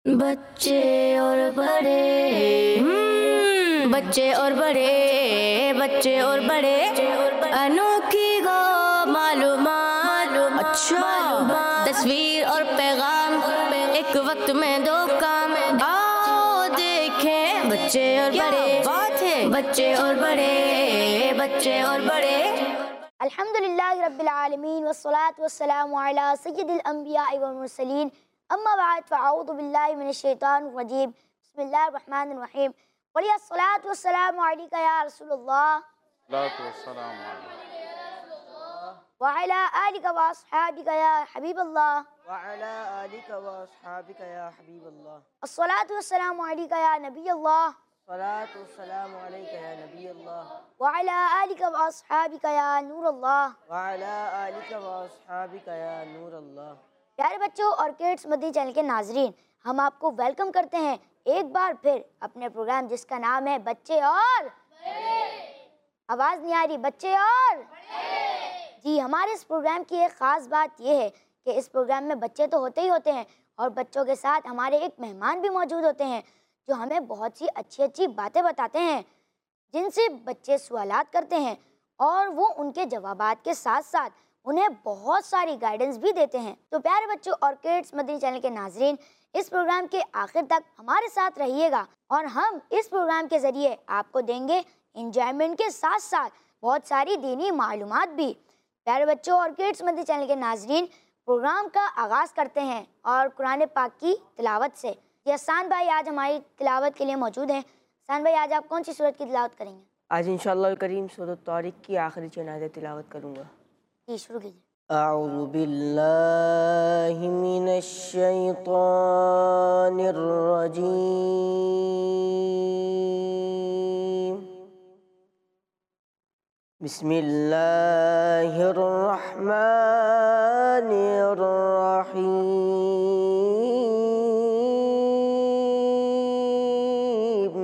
बच्चे और बड़े बच्चे और बड़े बच्चे और बड़े अनोखी गो मालूमात अच्छा तस्वीर और पैगाम एक वक्त में दो काम आओ देखें बच्चे और बड़े बात है बच्चे और बड़े अल्हम्दुलिल्लाहि रब्बिल आलमीन वस्सलातु वस्सलामु अला सय्यिदिल अंबिया'i वल मुरसलीन अम्मा बाद फ़अऊज़ु बिल्लाहि मिनश शैतानिर रजीम बिस्मिल्लाहिर रहमानिर रहीम वलिया अस्सलातु वस्सलामु अलैका या रसूलल्लाह व अला आलिका व अस्हाबिका या हबीबल्लाह अस्सलातु वस्सलामु अलैका या नबीयल्लाह व अला आलिका व अस्हाबिका या नूरल्लाह। प्यारे बच्चों और किड्स मदनी चैनल के नाजरीन, हम आपको वेलकम करते हैं एक बार फिर अपने प्रोग्राम जिसका नाम है बच्चे और आवाज़ नहीं आ रही बच्चे और जी। हमारे इस प्रोग्राम की एक ख़ास बात यह है कि इस प्रोग्राम में बच्चे तो होते ही होते हैं और बच्चों के साथ हमारे एक मेहमान भी मौजूद होते हैं जो हमें बहुत सी अच्छी बातें बताते हैं, जिनसे बच्चे सवालात करते हैं और वो उनके जवाबात के साथ साथ उन्हें बहुत सारी गाइडेंस भी देते हैं। तो प्यारे बच्चों और किड्स मदनी चैनल के नाजरीन, इस प्रोग्राम के आखिर तक हमारे साथ रहिएगा और हम इस प्रोग्राम के ज़रिए आपको देंगे इंजॉयमेंट के साथ साथ बहुत सारी दीनी मालूमात भी। प्यारे बच्चों और किड्स मदनी चैनल के नाजरीन, प्रोग्राम का आगाज़ करते हैं और कुरान पाक की तिलावत से। ये हसन भाई आज हमारी तिलावत के लिए मौजूद हैं। हसन भाई, आज आप कौन सी सूरत की तिलावत करेंगे? आज इंशाअल्लाह करीम सूरत तारिक की आखिरी चंद आयतें तिलावत करूँगा। जी शुरू कीजिए। अऊज़ु बिल्लाहि मिनश शैतानिर रजीम बिस्मिल्लाहिर रहमानिर रहीम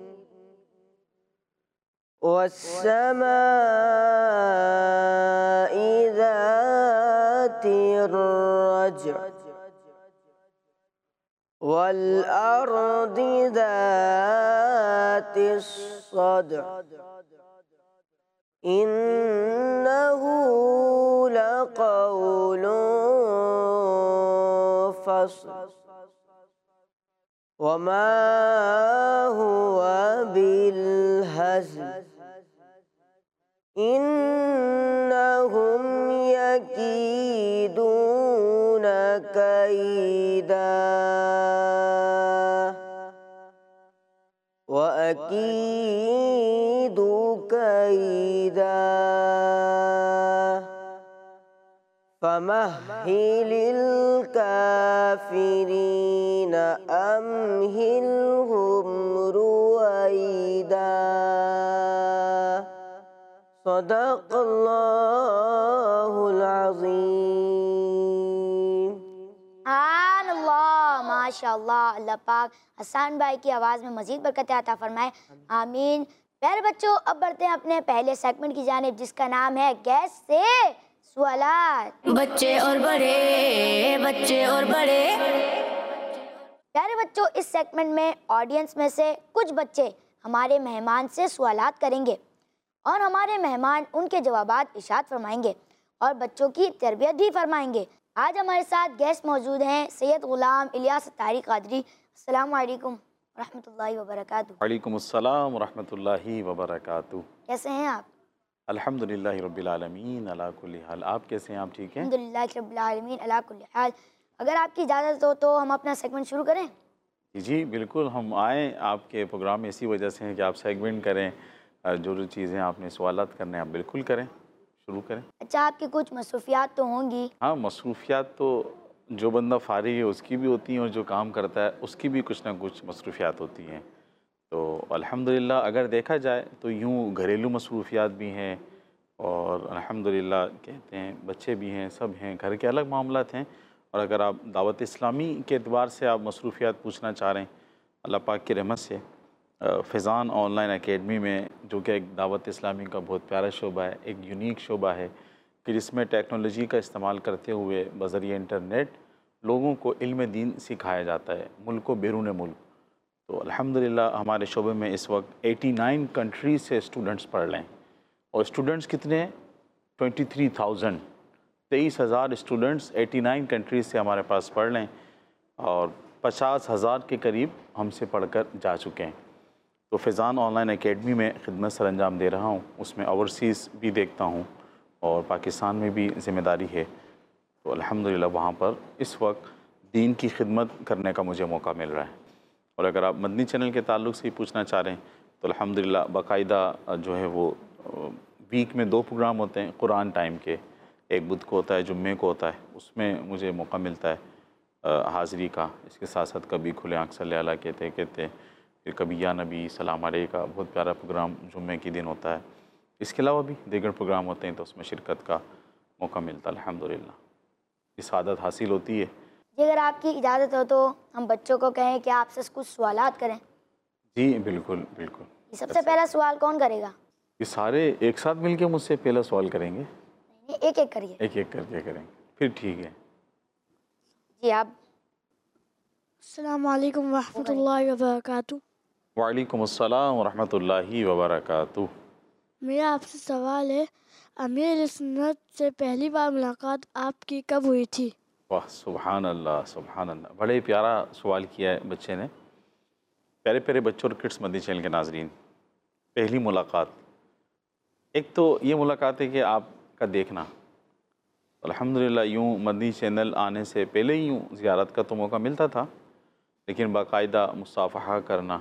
वस्समाइ ज़ातिर रज्अ वल अर्दि ज़ातिस सद्अ इन्नहु लक़ौलुन फ़स्ल वमा हुवा बिलहज़्ल इन्नहुम यकीदून कैदा व अकीदु कैदा फमह्हिलिल काफिरीन अम्हिलहुम रुवैदा सदक़ल्लाहुल अज़ीम। सुभानअल्लाह, माशाअल्लाह। अल्लाह पाक हसन भाई की आवाज़ में मज़ीद बरकतें अता फरमाए, आमीन। प्यारे बच्चों, अब बढ़ते हैं अपने पहले सेगमेंट की जानिब जिसका नाम है गैस से सवालात। बच्चे और बड़े प्यारे बच्चों, इस सेगमेंट में ऑडियंस में से कुछ बच्चे हमारे मेहमान से सवालात करेंगे और हमारे मेहमान उनके जवाबात इरशाद फरमाएंगे और बच्चों की तरबियत भी फरमाएंगे। आज हमारे साथ गेस्ट मौजूद हैं सैयद गुलाम इलियास अत्तारी क़ादरी। अस्सलामु अलैकुम रहमतुल्लाहि व बरकातुहू। वालेकुम अस्सलाम रहमतुल्लाहि व बरकातुहू। कैसे हैं आप? अल्हम्दुलिल्लाहि रब्बिल आलमीन अला कुल्ली हाल। आप कैसे हैं? आप ठीक हैं? अल्हम्दुलिल्लाहि रब्बिल आलमीन अला कुल्ली हाल। अगर आपकी इजाज़त हो तो हम अपना सेगमेंट शुरू करें? जी बिल्कुल, हम आएँ आपके प्रोग्राम में इसी वजह से हैं कि आप सेगमेंट करें, जो चीज़ें आपने सवालात करने आप बिल्कुल करें, शुरू करें। अच्छा, आपकी कुछ मसरूफियात तो होंगी? हाँ, मसरूफियात तो जो बंदा फारिग है उसकी भी होती हैं और जो काम करता है उसकी भी कुछ ना कुछ मसरूफियात होती हैं। तो अल्हम्दुलिल्लाह अगर देखा जाए तो यूँ घरेलू मसरूफियात भी हैं और अल्हम्दुलिल्लाह कहते हैं बच्चे भी हैं, सब हैं, घर के अलग मामलात हैं। और अगर आप दावत इस्लामी के एतबार से आप मसरूफियात पूछना चाह रहे हैं, अल्लाह पाक की रहमत से फ़ैज़ान ऑनलाइन एकेडमी में, जो कि एक दावत इस्लामी का बहुत प्यारा शोबा है, एक यूनिक शोबा है कि जिसमें टेक्नोलॉजी का इस्तेमाल करते हुए बज़रिए इंटरनेट لوگوں کو علم دین سکھایا جاتا ہے، ملک و بیرون ملک۔ تو الحمدللہ ہمارے شعبے میں اس وقت 89 کنٹریز سے اسٹوڈنٹس پڑھ رہے ہیں، اور اسٹوڈنٹس کتنے ہیں؟ 23,000، 23,000 اسٹوڈنٹس 89 کنٹریز سے ہمارے پاس پڑھ رہے ہیں، اور 50,000 کے قریب ہم سے پڑھ کر جا چکے ہیں۔ تو فیضان آن لائن اکیڈمی میں خدمت سر انجام دے رہا ہوں، اس میں اوورسیز بھی دیکھتا ہوں اور پاکستان میں بھی ذمہ داری ہے۔ تو الحمدللہ وہاں پر اس وقت دین کی خدمت کرنے کا مجھے موقع مل رہا ہے۔ اور اگر آپ مدنی چینل کے تعلق سے ہی پوچھنا چاہ رہے ہیں تو الحمدللہ باقاعدہ جو ہے وہ ویک میں 2 پروگرام ہوتے ہیں قرآن ٹائم کے، ایک بدھ کو ہوتا ہے، جمعے کو ہوتا ہے، اس میں مجھے موقع ملتا ہے حاضری کا۔ اس کے ساتھ ساتھ کبھی کھلے آنکھ صلی اللہ کہتے پھر کبھی یا نبی سلام علیہ کا بہت پیارا پروگرام جمعے کے دن ہوتا ہے۔ اس کے علاوہ بھی دیگر پروگرام ہوتے ہیں تو اس میں شرکت کا موقع ملتا ہے الحمدللہ، اس عادت حاصل ہوتی ہے۔ جی اگر آپ کی اجازت ہو تو ہم بچوں کو کہیں کہ آپ سے کچھ سوالات کریں۔ جی بالکل بالکل۔ سب سے پہلا سوال کون کرے گا؟ یہ سارے ایک ساتھ مل کے مجھ سے پہلا سوال کریں گے؟ ایک ایک کریے۔ ایک ایک کر کے کریں گے، پھر ٹھیک ہے۔ جی آپ۔ السلام علیکم ورحمۃ اللہ وبرکاتہ۔ وعلیکم السلام ورحمۃ اللہ وبرکاتہ۔ میرا آپ سے سوال ہے، امیر علیہ سنت سے پہلی بار ملاقات آپ کی کب ہوئی تھی؟ واہ سبحان اللہ سبحان اللہ، بڑے پیارا سوال کیا ہے بچے نے۔ پیارے پیارے بچوں اور کڈس مدنی چینل کے ناظرین، پہلی ملاقات، ایک تو یہ ملاقات ہے کہ آپ کا دیکھنا، الحمدللہ یوں مدنی چینل آنے سے پہلے ہی یوں زیارت کا تو موقع ملتا تھا، لیکن باقاعدہ مصافحہ کرنا،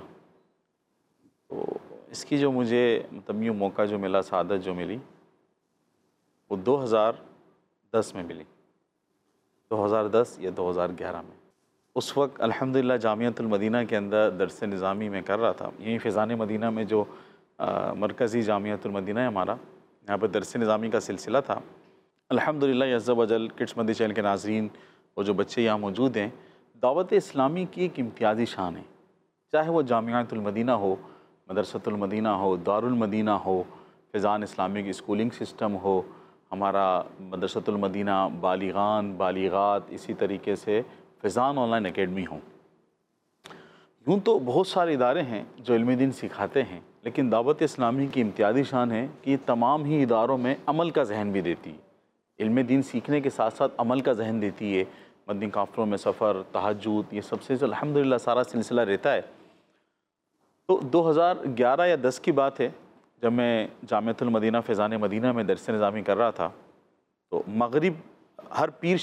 تو اس کی جو مجھے مطلب یوں موقع جو ملا، سعادت جو ملی، وہ 2010 میں ملی، 2010 یا 2011 میں۔ اس وقت الحمدللہ جامعۃ المدینہ کے اندر درس نظامی میں کر رہا تھا، یہیں فیضان مدینہ میں جو مرکزی جامعۃ المدینہ ہے ہمارا، یہاں پر درس نظامی کا سلسلہ تھا۔ الحمدللہ عز و جل کڈس مدنی چینل کے ناظرین، وہ جو بچے یہاں موجود ہیں، دعوت اسلامی کی ایک امتیازی شان ہے، چاہے وہ جامعۃ المدینہ ہو، مدرسۃ المدینہ ہو، دارالمدینہ ہو، فیضان اسلامک اسکولنگ سسٹم ہو، ہمارا مدرسۃ المدینہ، بالغان بالغات، اسی طریقے سے فیضان آن لائن اکیڈمی ہوں۔ یوں تو بہت سارے ادارے ہیں جو علم دین سکھاتے ہیں، لیکن دعوت اسلامی کی امتیازی شان ہے کہ یہ تمام ہی اداروں میں عمل کا ذہن بھی دیتی ہے، علم دین سیکھنے کے ساتھ ساتھ عمل کا ذہن دیتی ہے۔ مدنی کانفرنسوں میں سفر، تہجد، یہ سب سے الحمدللہ سارا سلسلہ رہتا ہے۔ تو 2011 یا 10 کی بات ہے، جب میں جامعۃ المدینہ فیضان مدینہ میں درس نظامی کر رہا تھا، تو مغرب ہر پیر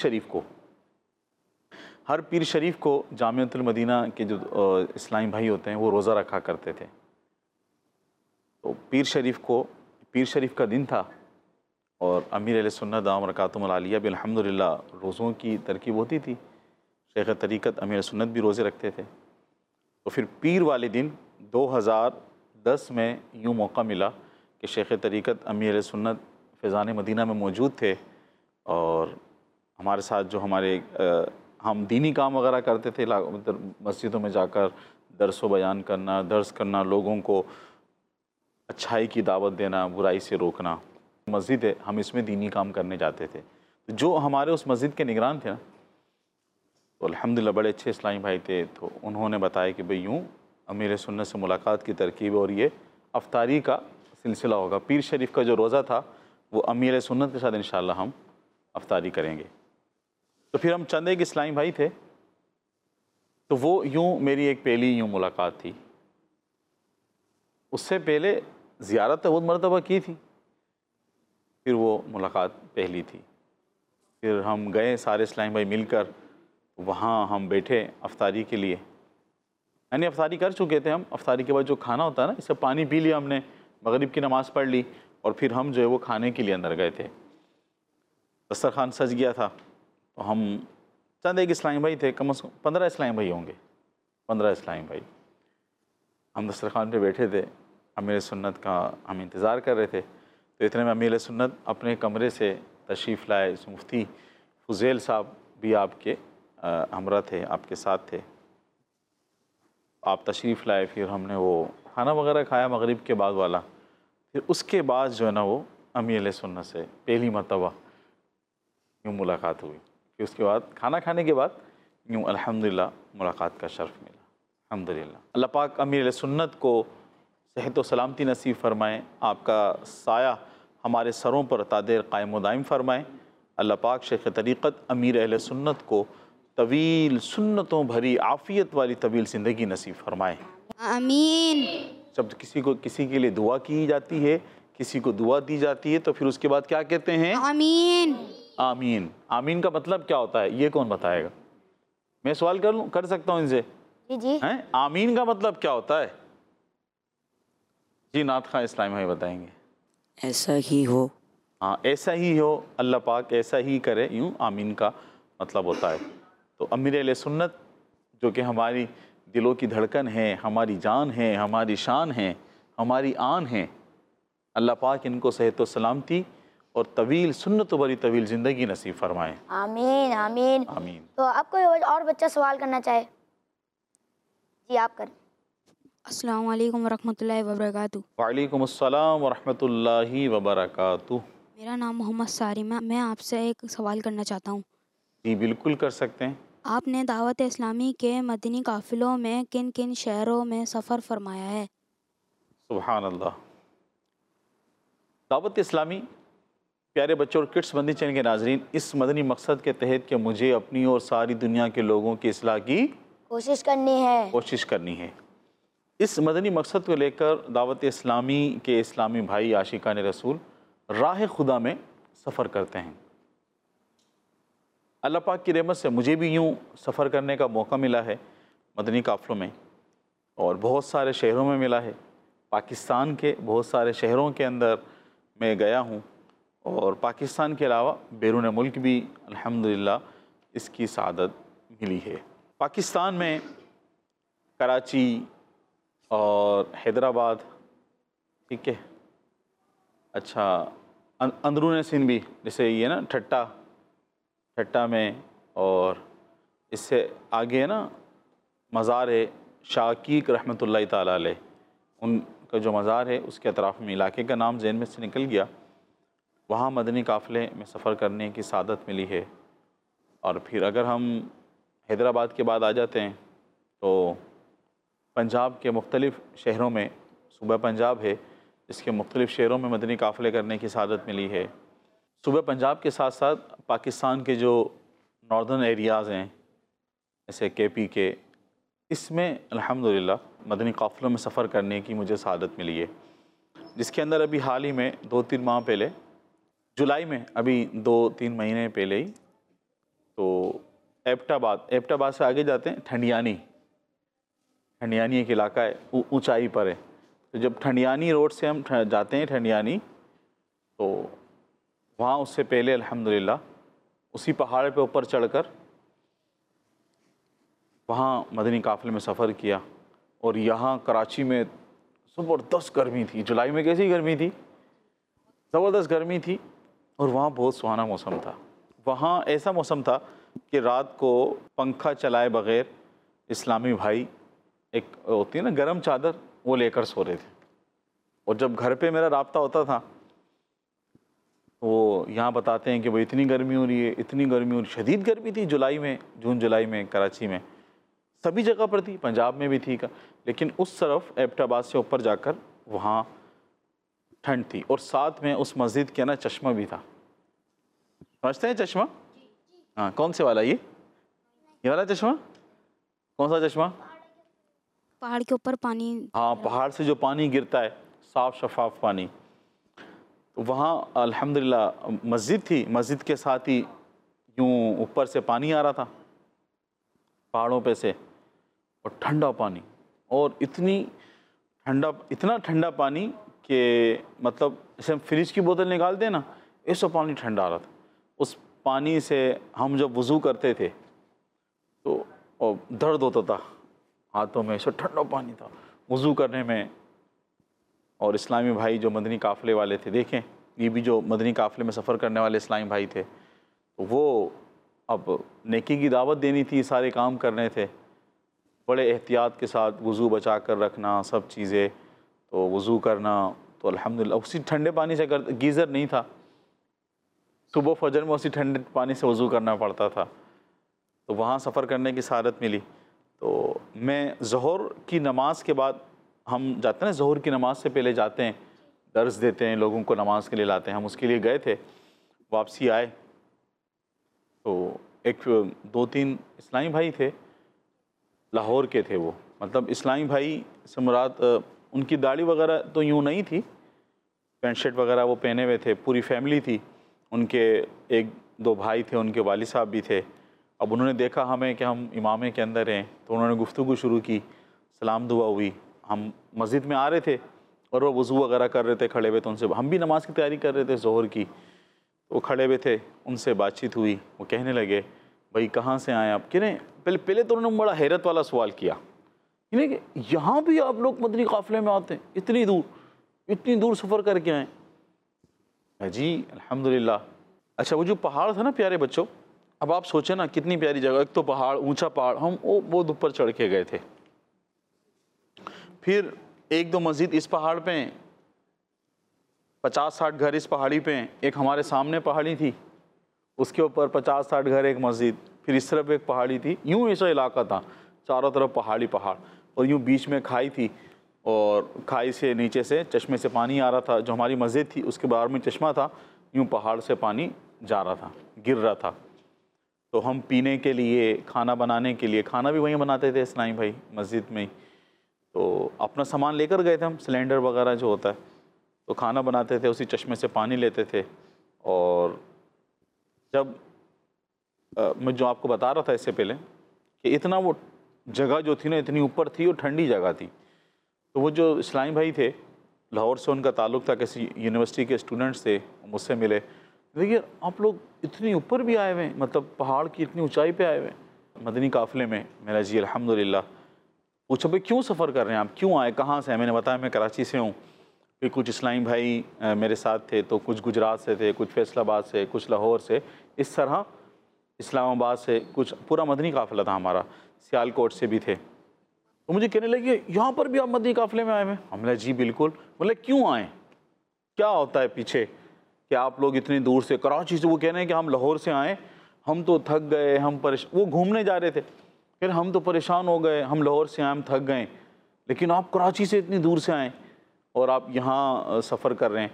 شریف کو جامعۃ المدینہ کے جو اسلامی بھائی ہوتے ہیں وہ روزہ رکھا کرتے تھے۔ تو پیر شریف کا دن تھا، اور امیر علیہ سنت دامت برکاتہم العالیہ بھی الحمدللہ روزوں کی ترکیب ہوتی تھی، شیخ طریقت امیر سنت بھی روزے رکھتے تھے۔ تو پھر پیر والے دن 2010 میں یوں موقع ملا کہ شیخ طریقت امیر علیہ سنت فیضان مدینہ میں موجود تھے، اور ہمارے ساتھ جو ہم دینی کام وغیرہ کرتے تھے، مسجدوں میں جا کر درس و بیان کرنا، درس کرنا، لوگوں کو اچھائی کی دعوت دینا، برائی سے روکنا۔ مسجد ہے، ہم اس میں دینی کام کرنے جاتے تھے۔ جو ہمارے اس مسجد کے نگران تھے نا، تو الحمدللہ بڑے اچھے اسلامی بھائی تھے، تو انہوں نے بتایا کہ بھئی یوں امیر سنت سے ملاقات کی ترکیب، اور یہ افطاری کا سلسلہ ہوگا، پیر شریف کا جو روزہ تھا وہ امیر سنت کے ساتھ انشاءاللہ ہم افطاری کریں گے۔ تو پھر ہم چند ایک اسلامی بھائی تھے، تو وہ یوں میری ایک پہلی یوں ملاقات تھی۔ اس سے پہلے زیارت تو بہت مرتبہ کی تھی، پھر وہ ملاقات پہلی تھی۔ پھر ہم گئے سارے اسلامی بھائی مل کر، وہاں ہم بیٹھے افطاری کے لیے، یعنی افطاری کر چکے تھے ہم، افطاری کے بعد جو کھانا ہوتا ہے نا، اس سے پانی پی لیا ہم نے، مغرب کی نماز پڑھ لی، اور پھر ہم جو ہے وہ کھانے کے لیے اندر گئے تھے۔ دسترخوان سج گیا تھا، تو ہم چند ایک اسلامی بھائی تھے، کم از کم 15 اسلامی بھائی ہوں گے، 15 اسلامی بھائی، ہم دسترخوان پہ بیٹھے تھے، امیر سنت کا ہم انتظار کر رہے تھے۔ تو اتنے میں امیر سنت اپنے کمرے سے تشریف لائے، مفتی فضیل صاحب بھی آپ کے ہمراہ تھے، آپ کے ساتھ تھے، آپ تشریف لائے، پھر ہم نے وہ کھانا وغیرہ کھایا مغرب کے بعد والا، پھر اس کے بعد جو ہے نا وہ امیر سنت سے پہلی مرتبہ یوں ملاقات ہوئی۔ پھر اس کے بعد کھانا کھانے کے بعد یوں الحمدللہ ملاقات کا شرف ملا الحمدللہ۔ اللہ پاک امیر اہل سنت کو صحت و سلامتی نصیب فرمائیں، آپ کا سایہ ہمارے سروں پر تا دیر قائم و دائم فرمائیں۔ اللہ پاک شیخ طریقت امیر اہل سنت کو طویل سنتوں بھری عافیت والی طویل زندگی نصیب فرمائیں۔ آمین۔ جب کسی کے لیے دعا کی جاتی ہے، کسی کو دعا دی جاتی ہے، تو پھر اس کے بعد کیا کہتے ہیں؟ آمین۔ آمین۔ آمین کا مطلب کیا ہوتا ہے یہ کون بتائے گا؟ میں سوال کر سکتا ہوں ان سے؟ جی آمین کا مطلب کیا ہوتا ہے؟ جی نعت خواہ اسلامی بھائی بتائیں گے۔ ایسا ہی ہو۔ ہاں ایسا ہی ہو، اللہ پاک ایسا ہی کرے، یوں آمین کا مطلب ہوتا ہے۔ تو امیر اہل سنت جو کہ ہماری دلوں کی دھڑکن ہے، ہماری جان ہے، ہماری شان ہے، ہماری آن ہے، اللہ پاک ان کو صحت و سلامتی اور طویل سنت بھری طویل زندگی نصیب فرمائیں۔ آمین آمین آمین۔ تو آپ کوئی اور بچہ سوال کرنا چاہے؟ جی آپ کریں۔ السلام علیکم ورحمۃ اللہ وبرکاتہ۔ وعلیکم السلام ورحمۃ اللہ وبرکاتہ۔ میرا نام محمد سارم ہے، میں آپ سے ایک سوال کرنا چاہتا ہوں۔ جی بالکل کر سکتے ہیں۔ آپ نے دعوت اسلامی کے مدنی قافلوں میں کن کن شہروں میں سفر فرمایا ہے؟ سبحان اللہ۔ دعوت اسلامی پیارے بچوں اور کڈس مدنی چینل کے ناظرین، اس مدنی مقصد کے تحت کہ مجھے اپنی اور ساری دنیا کے لوگوں کی اصلاح کی کوشش کرنی ہے۔ اس مدنی مقصد کو لے کر دعوت اسلامی کے اسلامی بھائی عاشقان رسول راہ خدا میں سفر کرتے ہیں۔ اللہ پاک کی رحمت سے مجھے بھی یوں سفر کرنے کا موقع ملا ہے مدنی قافلوں میں، اور بہت سارے شہروں میں ملا ہے۔ پاکستان کے بہت سارے شہروں کے اندر میں گیا ہوں، اور پاکستان کے علاوہ بیرون ملک بھی الحمدللہ اس کی سعادت ملی ہے۔ پاکستان میں کراچی اور حیدرآباد، ٹھیک ہے، اچھا اندرون سندھ بھی، جیسے یہ نا ٹھٹا میں، اور اس سے آگے ہے نا مزار ہے شاہ عقیق رحمۃ اللہ تعالیٰ علیہ، ان کا جو مزار ہے اس کے اطراف میں، علاقے کا نام ذہن میں سے نکل گیا، وہاں مدنی قافلے میں سفر کرنے کی سعادت ملی ہے۔ اور پھر اگر ہم حیدرآباد کے بعد آ جاتے ہیں تو پنجاب کے مختلف شہروں میں، صوبہ پنجاب ہے اس کے مختلف شہروں میں مدنی قافلے کرنے کی سعادت ملی ہے۔ صوبہ پنجاب کے ساتھ ساتھ پاکستان کے جو ناردرن ایریاز ہیں جیسے کے پی کے، اس میں الحمدللہ مدنی قافلوں میں سفر کرنے کی مجھے سعادت ملی ہے، جس کے اندر ابھی حال ہی میں 2-3 ماہ پہلے، جولائی میں، ابھی 2-3 مہینے پہلے ہی، تو ایبٹ آباد سے آگے جاتے ہیں ٹھنڈیانی ایک علاقہ ہے، اونچائی پر ہے، تو جب ٹھنڈیانی روڈ سے ہم جاتے ہیں ٹھنڈیانی، تو وہاں اس سے پہلے الحمدللہ اسی پہاڑ پہ اوپر چڑھ کر وہاں مدنی قافلے میں سفر کیا۔ اور یہاں کراچی میں زبردست گرمی تھی، جولائی میں کیسی گرمی تھی، زبردست گرمی تھی، اور وہاں بہت سہانا موسم تھا۔ وہاں ایسا موسم تھا کہ رات کو پنکھا چلائے بغیر اسلامی بھائی، ایک ہوتی ہے نا گرم چادر، وہ لے کر سو رہے تھے۔ اور جب گھر پہ میرا رابطہ ہوتا تھا، وہ یہاں بتاتے ہیں کہ وہ اتنی گرمی ہو رہی ہے، شدید گرمی تھی جولائی میں، جون جولائی میں کراچی میں، سبھی جگہ پر تھی، پنجاب میں بھی تھی، لیکن اس طرف ایبٹ آباد سے اوپر جا کر وہاں ٹھنڈ تھی، اور ساتھ میں اس مسجد کے نا چشمہ بھی تھا۔ سمجھتے ہیں چشمہ؟ ہاں، کون سے والا؟ یہ والا چشمہ؟ کون سا چشمہ؟ پہاڑ کے اوپر پانی، ہاں، پہاڑ سے جو پانی گرتا ہے، صاف شفاف پانی۔ تو وہاں الحمدللہ مسجد تھی، مسجد کے ساتھ ہی یوں اوپر سے پانی آ رہا تھا پہاڑوں پہ سے، اور ٹھنڈا پانی، اور اتنا ٹھنڈا پانی کہ مطلب جیسے ہم فریج کی بوتل نکالتے ہیں نا، ایسا پانی ٹھنڈا آ رہا تھا۔ اس پانی سے ہم جب وضو کرتے تھے تو درد ہوتا تھا ہاتھوں میں، ایسا ٹھنڈا پانی تھا وضو کرنے میں۔ اور اسلامی بھائی جو مدنی قافلے والے تھے، دیکھیں یہ بھی جو مدنی قافلے میں سفر کرنے والے اسلامی بھائی تھے، وہ اب نیکی کی دعوت دینی تھی، سارے کام کرنے تھے، بڑے احتیاط کے ساتھ وضو بچا کر رکھنا، سب چیزیں، تو وضو کرنا، تو الحمدللہ اسی ٹھنڈے پانی سے گیزر نہیں تھا، صبح فجر میں اسی ٹھنڈے پانی سے وضو کرنا پڑتا تھا۔ تو وہاں سفر کرنے کی سعادت ملی. تو میں ظہر کی نماز کے بعد ہم جاتے ہیں نا, ظہر کی نماز سے پہلے جاتے ہیں, درس دیتے ہیں, لوگوں کو نماز کے لیے لاتے ہیں. ہم اس کے لیے گئے تھے, واپسی آئے تو ایک 2-3 اسلامی بھائی تھے, لاہور کے تھے وہ. مطلب اسلامی بھائی سے مراد ان کی داڑھی وغیرہ تو یوں نہیں تھی, پینٹ شرٹ وغیرہ وہ پہنے ہوئے تھے, پوری فیملی تھی. ان کے 1-2 بھائی تھے, ان کے والد صاحب بھی تھے. اب انہوں نے دیکھا ہمیں کہ ہم امامے کے اندر ہیں, تو انہوں نے گفتگو شروع کی, سلام دعا ہوئی. ہم مسجد میں آ رہے تھے اور وہ وضو وغیرہ کر رہے تھے کھڑے ہوئے, تو ان سے ہم بھی نماز کی تیاری کر رہے تھے ظہر کی. وہ کھڑے ہوئے تھے, ان سے بات چیت ہوئی. وہ کہنے لگے بھائی کہاں سے آئے آپ؟ کہنے پہلے تو انہوں نے بڑا حیرت والا سوال کیا کہ یہاں بھی آپ لوگ مدنی قافلے میں آتے ہیں, اتنی دور سفر کر کے آئیں؟ جی الحمدللہ. اچھا وہ جو پہاڑ تھا نا پیارے بچوں, اب آپ سوچیں نا کتنی پیاری جگہ, ایک تو پہاڑ, اونچا پہاڑ, ہم وہ بہت اوپر چڑھ کے گئے تھے. پھر 1-2 مسجد اس پہاڑ پہ ہیں, 50-60 گھر اس پہاڑی پہ ہیں. ایک ہمارے سامنے پہاڑی تھی, اس کے اوپر 50-60 گھر ایک مسجد, پھر اس طرف ایک پہاڑی تھی. یوں ایسا علاقہ تھا, چاروں طرف پہاڑی پہاڑ, اور یوں بیچ میں کھائی تھی, اور کھائی سے نیچے سے چشمے سے پانی آ رہا تھا. جو ہماری مسجد تھی اس کے باہر میں چشمہ تھا, یوں پہاڑ سے پانی جا رہا تھا, گر رہا تھا. تو ہم پینے کے لیے, کھانا بنانے کے لیے, کھانا بھی وہیں بناتے تھے اسلامی بھائی مسجد میں ہی. تو اپنا سامان لے کر گئے تھے ہم, سلینڈر وغیرہ جو ہوتا ہے, تو کھانا بناتے تھے, اسی چشمے سے پانی لیتے تھے. اور جب میں جو آپ کو بتا رہا تھا اس سے پہلے کہ اتنا وہ جگہ جو تھی نا اتنی اوپر تھی اور ٹھنڈی جگہ تھی, تو وہ جو اسلامی بھائی تھے لاہور سے, ان کا تعلق تھا, کسی یونیورسٹی کے اسٹوڈنٹس تھے, مجھ سے ملے. دیکھیے آپ لوگ اتنی اوپر بھی آئے ہوئے ہیں, مطلب پہاڑ کی اتنی اونچائی پہ آئے ہوئے ہیں مدنی قافلے میں. میرا جی الحمدللہ. پوچھا بھائی کیوں سفر کر رہے ہیں آپ, کیوں آئے, کہاں سے ہیں؟ میں نے بتایا میں کراچی سے ہوں. پھر کچھ اسلامی بھائی میرے ساتھ تھے, تو کچھ گجرات سے تھے, کچھ فیصل آباد سے, کچھ لاہور سے, اس طرح اسلام آباد سے, کچھ پورا مدنی قافلہ تھا ہمارا, سیال کوٹ سے بھی تھے. تو مجھے کہنے لگے یہاں پر بھی آپ مدنی قافلے میں آئے ہوئے ہیں؟ ہم نے جی بالکل. بولے کیوں آئیں, کیا ہوتا ہے پیچھے کہ آپ لوگ اتنی دور سے, کراچی سے, وہ کہہ رہے ہیں کہ ہم لاہور سے آئیں, ہم تو تھک گئے, ہم وہ گھومنے جا رہے تھے, پھر ہم تو پریشان ہو گئے, ہم لاہور سے آئے, ہم تھک گئے, لیکن آپ کراچی سے اتنی دور سے آئیں اور آپ یہاں سفر کر رہے ہیں,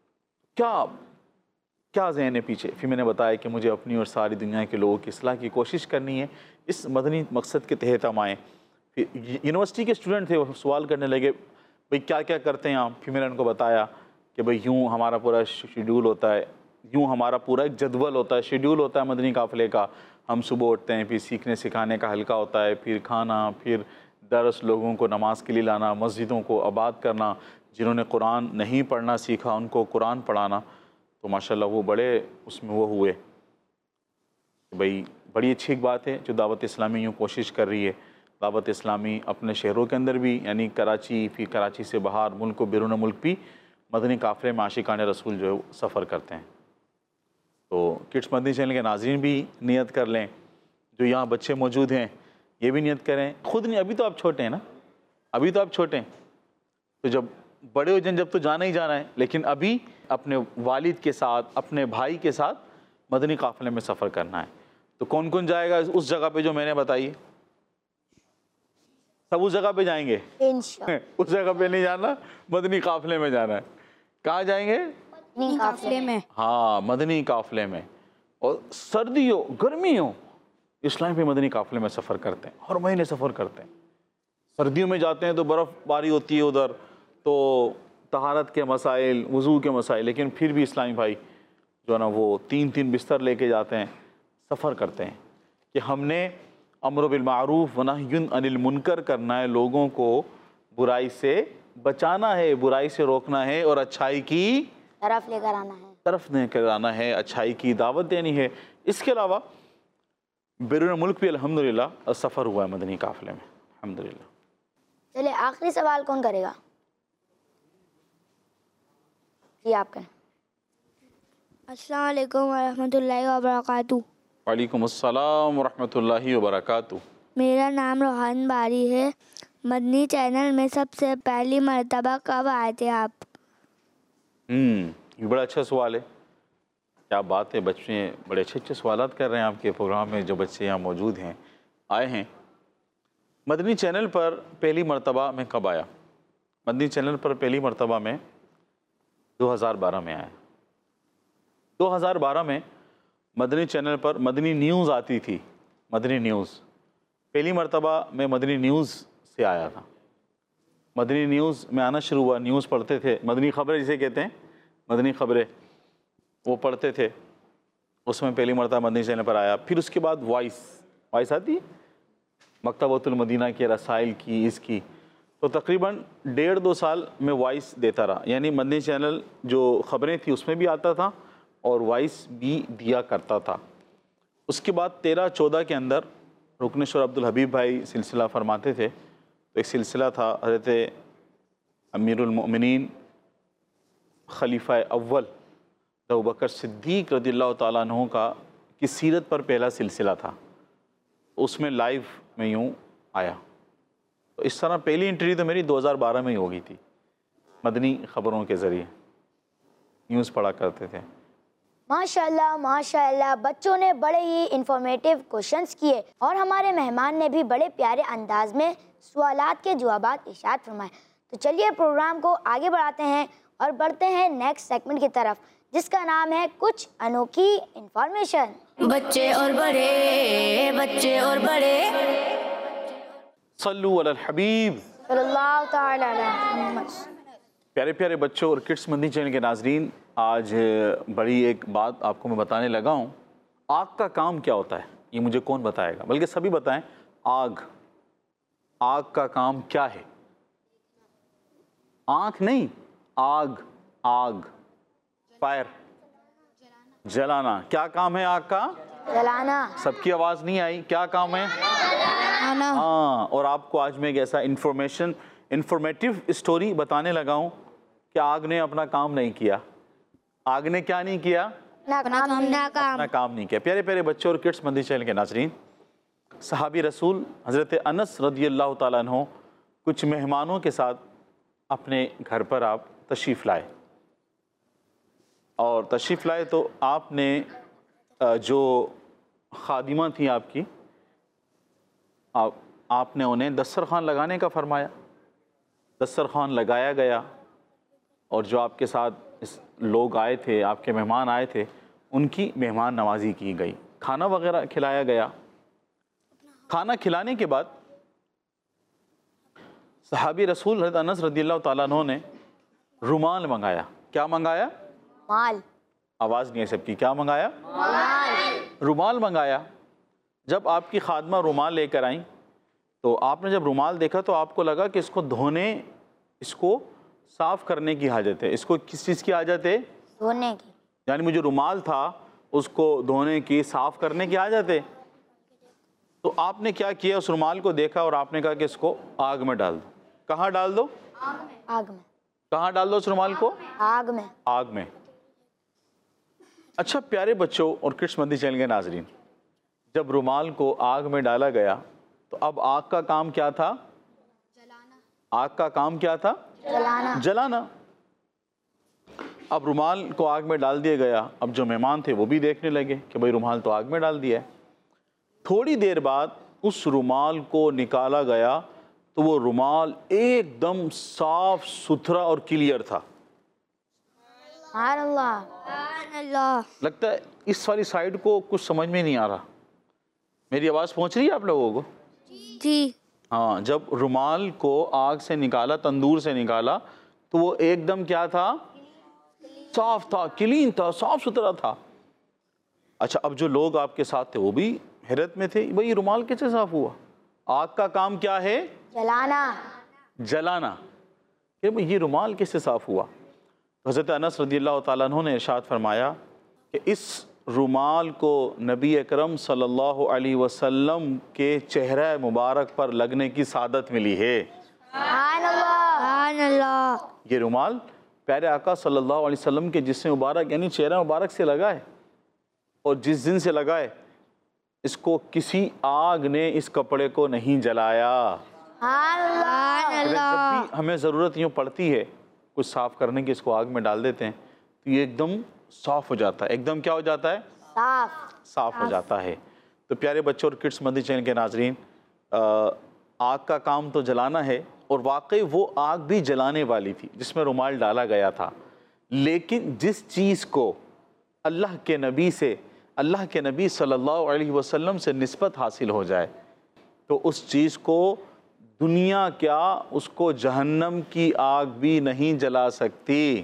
کیا ذہن ہے پیچھے؟ پھر میں نے بتایا کہ مجھے اپنی اور ساری دنیا کے لوگوں کی اصلاح کی کوشش کرنی ہے, اس مدنی مقصد کے تحت ہم آئیں. پھر یونیورسٹی کے اسٹوڈنٹ تھے, وہ سوال کرنے لگے بھئی کیا کیا کرتے ہیں آپ؟ پھر میں نے ان کو بتایا کہ بھئی یوں ہمارا پورا شیڈول ہوتا ہے, یوں ہمارا پورا ایک جدول ہوتا ہے, شیڈول ہوتا ہے مدنی قافلے کا. ہم صبح اٹھتے ہیں, پھر سیکھنے سکھانے کا حلقہ ہوتا ہے, پھر کھانا, پھر درس, لوگوں کو نماز کے لیے لانا, مسجدوں کو آباد کرنا, جنہوں نے قرآن نہیں پڑھنا سیکھا ان کو قرآن پڑھانا. تو ماشاءاللہ وہ بڑے اس میں وہ ہوئے بھئی بڑی اچھی ایک بات ہے جو دعوت اسلامی یوں کوشش کر رہی ہے. دعوت اسلامی اپنے شہروں کے اندر بھی, یعنی کراچی, پھر کراچی سے باہر ملک و بیرون ملک بھی مدنی قافلے میں عاشقان رسول جو ہے سفر کرتے ہیں. تو کڈس مدنی چینل کے ناظرین بھی نیت کر لیں, جو یہاں بچے موجود ہیں یہ بھی نیت کریں. خود نہیں, ابھی تو آپ چھوٹے ہیں نا, ابھی تو آپ چھوٹے ہیں, تو جب بڑے ہو جائیں جب تو جانا ہی جانا ہے, لیکن ابھی اپنے والد کے ساتھ, اپنے بھائی کے ساتھ مدنی قافلے میں سفر کرنا ہے. تو کون کون جائے گا اس جگہ پہ جو میں نے بتائی؟ سب اس جگہ پہ جائیں گے انشاءاللہ. اس جگہ پہ نہیں جانا, مدنی قافلے میں جانا ہے. کہاں جائیں گے؟ مدنی قافلے میں. ہاں مدنی قافلے میں. اور سردی ہو گرمی ہو, اسلام پہ مدنی قافلے میں سفر کرتے ہیں, ہر مہینے سفر کرتے ہیں. سردیوں میں جاتے ہیں تو برف باری ہوتی ہے ادھر, تو طہارت کے مسائل, وضو کے مسائل, لیکن پھر بھی اسلامی بھائی جو ہے نا وہ 3 بستر لے کے جاتے ہیں, سفر کرتے ہیں کہ ہم نے امر بالمعروف و نہی عن المنکر کرنا ہے, لوگوں کو برائی سے بچانا ہے, برائی سے روکنا ہے, اور اچھائی کی طرف لے کر آنا ہے, اچھائی کی دعوت دینی ہے. اس کے علاوہ بیرون ملک بھی الحمدللہ سفر ہوا ہے مدنی قافلے میں الحمدللہ. چلے آخری سوال کون کرے گا؟ جی آپ کریں. السلام علیکم ورحمۃ اللہ وبرکاتہ. وعلیکم السلام ورحمۃ اللہ وبرکاتہ. میرا نام روحان باری ہے. مدنی چینل میں سب سے پہلی مرتبہ کب آئے تھے آپ؟ یہ بڑا اچھا سوال ہے. کیا بات ہے، بچے بڑے اچھے اچھے سوالات کر رہے ہیں آپ کے پروگرام میں، جو بچے یہاں موجود ہیں آئے ہیں۔ مدنی چینل پر پہلی مرتبہ میں کب آیا؟ مدنی چینل پر پہلی مرتبہ میں 2012 میں آیا۔ 2012 میں مدنی چینل پر مدنی نیوز آتی تھی، مدنی نیوز پہلی مرتبہ میں مدنی نیوز سے آیا تھا۔ مدنی نیوز میں آنا شروع ہوا، نیوز پڑھتے تھے، مدنی خبریں جسے کہتے ہیں، مدنی خبریں وہ پڑھتے تھے، اس میں پہلی مرتبہ مدنی چینل پر آیا۔ پھر اس کے بعد وائس آتی ہے مکتبۃ المدینہ کے رسائل کی، اس کی، تو تقریباً 1.5-2 سال میں وائس دیتا رہا، یعنی مدنی چینل جو خبریں تھی اس میں بھی آتا تھا اور وائس بھی دیا کرتا تھا۔ اس کے بعد 13-14 کے اندر رکن شورا عبدالحبیب بھائی سلسلہ فرماتے تھے، تو ایک سلسلہ تھا حضرت امیر المؤمنین خلیفہ اول ابوبکر صدیق رضی اللہ تعالیٰ عنہ کی سیرت پر پہلا سلسلہ تھا، اس میں لائیو میں یوں آیا۔ تو اس طرح پہلی انٹری تو میری 2012 میں ہی ہو گئی تھی، مدنی خبروں کے ذریعے نیوز پڑھا کرتے تھے۔ ماشاءاللہ ماشاءاللہ، بچوں نے بڑے ہی انفارمیٹیو کوشچنس کیے اور ہمارے مہمان نے بھی بڑے پیارے انداز میں سوالات کے جوابات ارشاد فرمائے۔ تو چلیے پروگرام کو آگے بڑھاتے ہیں اور بڑھتے ہیں نیکسٹ سیگمنٹ کی طرف، جس کا نام ہے کچھ انوکھی انفارمیشن۔ بچے اور بڑے، بچے اور بڑے، صلو علی الحبیب صلی اللہ تعالی علیہ محمد۔ پیارے پیارے بچوں اور کڈس مدنی چینل کے ناظرین، آج بڑی ایک بات آپ کو میں بتانے لگا ہوں۔ آگ کا کام کیا ہوتا ہے یہ مجھے کون بتائے گا؟ بلکہ سبھی بتائیں، آگ کا کام کیا ہے؟ آنکھ نہیں، آگ، فائر، جلانا۔ کیا کام ہے آگ کا؟ جلانا۔ سب کی آواز نہیں آئی، کیا کام ہے؟ ہاں، اور آپ کو آج میں ایک ایسا انفارمیٹیو اسٹوری بتانے لگا ہوں کہ آگ نے اپنا کام نہیں کیا۔ آگ نے کیا نہیں کیا؟ اپنا کام نہیں کیا۔ پیارے پیارے بچوں اور کڈس مدنی چینل کے ناظرین، صحابی رسول حضرت انس رضی اللہ تعالیٰ عنہ کچھ مہمانوں کے ساتھ اپنے گھر پر آپ تشریف لائے، اور تشریف لائے تو آپ نے جو خادمہ تھیں آپ کی، آپ نے انہیں دسترخوان لگانے کا فرمایا۔ دسترخوان لگایا گیا، اور جو آپ کے ساتھ لوگ آئے تھے، آپ کے مہمان آئے تھے، ان کی مہمان نوازی کی گئی، کھانا وغیرہ کھلایا گیا۔ کھانا کھلانے کے بعد صحابی رسول حضرت انس رضی اللہ تعالیٰ عنہ نے رومال منگایا۔ کیا منگایا؟ مال۔ آواز نہیں ہے سب کی، کیا منگایا؟ رومال منگایا۔ جب آپ کی خادمہ رومال لے کر آئیں تو آپ نے جب رومال دیکھا تو آپ کو لگا کہ اس کو دھونے، اس کو صاف کرنے کی حاجت ہے۔ اس کو کس چیز کی حاجت ہے؟ دھونے کی۔ یعنی مجھے رومال تھا اس کو دھونے کی، صاف کرنے کی حاجت ہے۔ تو آپ نے کیا کیا؟ اس رومال کو دیکھا اور آپ نے کہا کہ اس کو آگ میں ڈال دو۔ کہاں ڈال دو؟ آگ میں۔ کہاں ڈال دو اس رومال کو؟ آگ میں۔ آگ میں۔ اچھا پیارے بچوں اور کڈس مدنی چینل کے ناظرین، جب رومال کو آگ میں ڈالا گیا تو اب آگ کا کام کیا تھا؟ آگ کا کام کیا تھا؟ جلانا۔ اب رومال کو آگ میں ڈال دیا گیا۔ اب جو مہمان تھے وہ بھی دیکھنے لگے کہ بھئی رومال تو آگ میں ڈال دیا ہے۔ تھوڑی دیر بعد اس رومال کو نکالا گیا تو وہ رومال ایک دم صاف ستھرا اور کلیئر تھا۔ سبحان اللہ۔ لگتا ہے اس والی سائیڈ کو کچھ سمجھ میں نہیں آ رہا، میری آواز پہنچ رہی ہے آپ لوگوں کو؟ جی۔ ہاں، جب رومال کو آگ سے نکالا، تندور سے نکالا، تو وہ ایک دم کیا تھا؟ صاف تھا، کلین تھا، صاف ستھرا تھا۔ اچھا، اب جو لوگ آپ کے ساتھ تھے وہ بھی حیرت میں تھے، بھئی رومال کیسے صاف ہوا؟ آگ کا کام کیا ہے؟ جلانا۔ کہ بھئی یہ رومال کیسے صاف ہوا؟ حضرت انس رضی اللہ تعالیٰ عنہ نے ارشاد فرمایا کہ اس رومال کو نبی اکرم صلی اللہ علیہ وسلم کے چہرہ مبارک پر لگنے کی سعادت ملی ہے۔ سبحان اللہ۔ یہ رومال پیارے آقا صلی اللہ علیہ وسلم کے جسم مبارک یعنی چہرہ مبارک سے لگا ہے، اور جس دن سے لگا ہے اس کو کسی آگ نے اس کپڑے کو نہیں جلایا۔ جب بھی ہمیں ضرورت یوں پڑتی ہے کچھ صاف کرنے کی، اس کو آگ میں ڈال دیتے ہیں تو یہ ایک دم صاف ہو جاتا ہے، ایک دم کیا ہو جاتا ہے؟ صاف ہو جاتا ہے۔ تو پیارے بچوں اور کڈس مدنی چینل کے ناظرین، آگ کا کام تو جلانا ہے، اور واقعی وہ آگ بھی جلانے والی تھی جس میں رومال ڈالا گیا تھا، لیکن جس چیز کو اللہ کے نبی صلی اللہ علیہ وسلم سے نسبت حاصل ہو جائے تو اس چیز کو دنیا کیا، اس کو جہنم کی آگ بھی نہیں جلا سکتی۔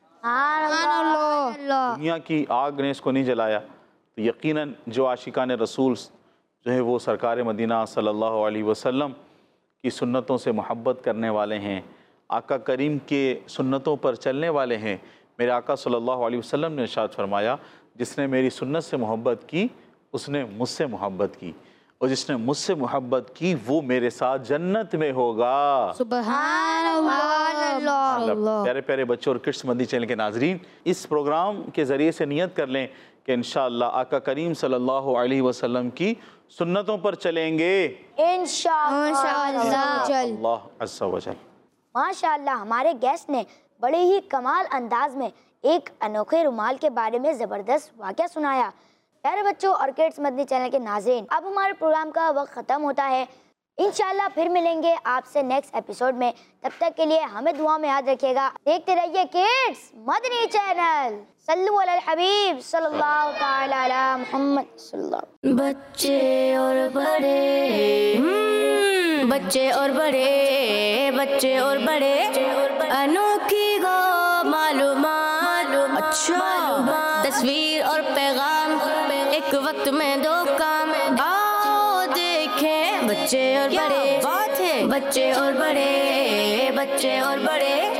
دنیا کی آگ نے اس کو نہیں جلایا، تو یقیناً جو عاشقان رسول جو ہے وہ سرکار مدینہ صلی اللہ علیہ وسلم کی سنتوں سے محبت کرنے والے ہیں، آقا کریم کے سنتوں پر چلنے والے ہیں۔ میرے آقا صلی اللہ علیہ وسلم نے ارشاد فرمایا، جس نے میری سنت سے محبت کی اس نے مجھ سے محبت کی، اور جس نے مجھ سے محبت کی وہ میرے ساتھ جنت میں ہوگا۔ سبحان اللہ۔ پیارے پیارے بچوں اور کڈس مدنی چینل کے ناظرین، اس پروگرام کے ذریعے سے نیت کر لیں کہ انشاءاللہ آقا کریم صلی اللہ علیہ وسلم کی سنتوں پر چلیں گے انشاءاللہ۔ اللہ عز و جل۔ ماشاءاللہ، ہمارے گیسٹ نے بڑے ہی کمال انداز میں ایک انوکھے رومال کے بارے میں زبردست واقعہ سنایا۔ پیارے بچوں اور کڈس مدنی چینل کے ناظرین، اب ہمارے پروگرام کا وقت ختم ہوتا ہے۔ انشاءاللہ پھر ملیں گے آپ سے نیکسٹ ایپیسوڈ میں، تب تک کے لیے ہمیں دعا میں یاد رکھیے گا۔ دیکھتے رہیے کڈس مدنی چینل۔ صلو علی الحبیب صلی اللہ تعالی علی محمد صلی اللہ۔ بچے اور بڑے، بچے اور بڑے، بچے اور بڑے، انوکھی گو معلومات، اچھا تصویر اور پیغام، ایک وقت میں دو کام، آؤ دیکھیں بچے اور بڑے، بات ہے بچے اور بڑے، بچے اور بڑے،